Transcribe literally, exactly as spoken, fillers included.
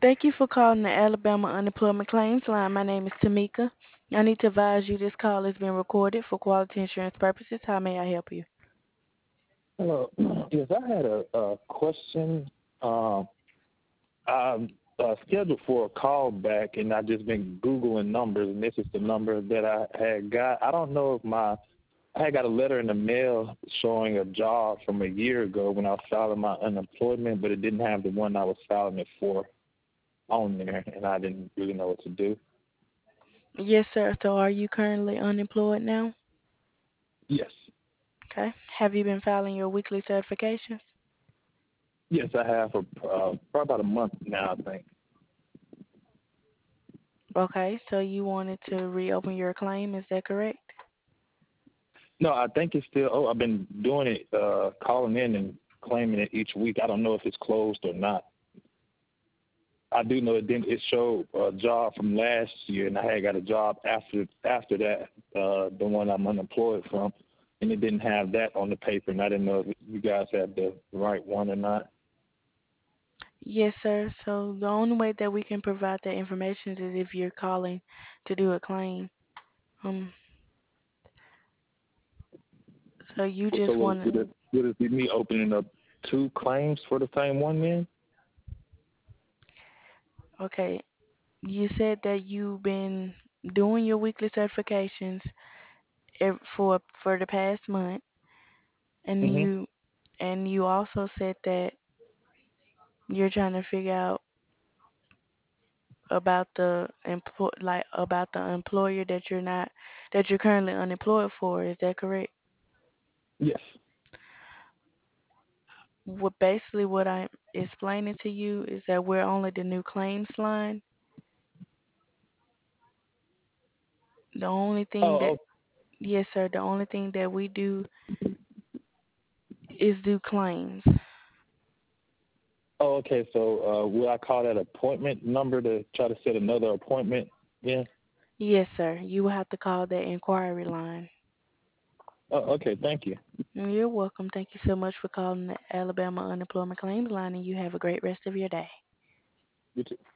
Thank you for calling the Alabama Unemployment Claims Line. My name is Tamika. I need to advise you this call is being recorded for quality insurance purposes. How may I help you? Hello. Yes, I had a, a question. Um, I'm uh, scheduled for a call back, and I've just been Googling numbers, and this is the number that I had got. I don't know if my I had got a letter in the mail showing a job from a year ago when I was filing my unemployment, but it didn't have the one I was filing it for on there, and I didn't really know what to do. Yes, sir. So are you currently unemployed now? Yes. Okay. Have you been filing your weekly certifications? Yes, I have for uh, probably about a month now, I think. Okay. So you wanted to reopen your claim, is that correct? No, I think it's still. Oh, I've been doing it, uh, calling in and claiming it each week. I don't know if it's closed or not. I do know it didn't. It showed a job from last year, and I had got a job after after that, uh, the one I'm unemployed from, and it didn't have that on the paper, and I didn't know if you guys had the right one or not. Yes, sir. So the only way that we can provide that information is if you're calling to do a claim. Um, so you So just would want would it, to, would it be me opening up two claims for the same one then? okay, you said that you've been doing your weekly certifications ev- for for the past month, and Mhm. you and you also said that you're trying to figure out about the employ like about the employer that you're not that you're currently unemployed for. Is that correct? Yes. What basically what I'm explaining to you is that we're only the new claims line. The only thing that Oh, Yes, sir. The only thing that we do is do claims. oh, okay. So uh, will I call that appointment number to try to set another appointment? Yeah. Yes, sir. You will have to call that inquiry line. Oh, okay. Thank you. You're welcome. Thank you so much for calling the Alabama Unemployment Claims Line, and you have a great rest of your day. You too.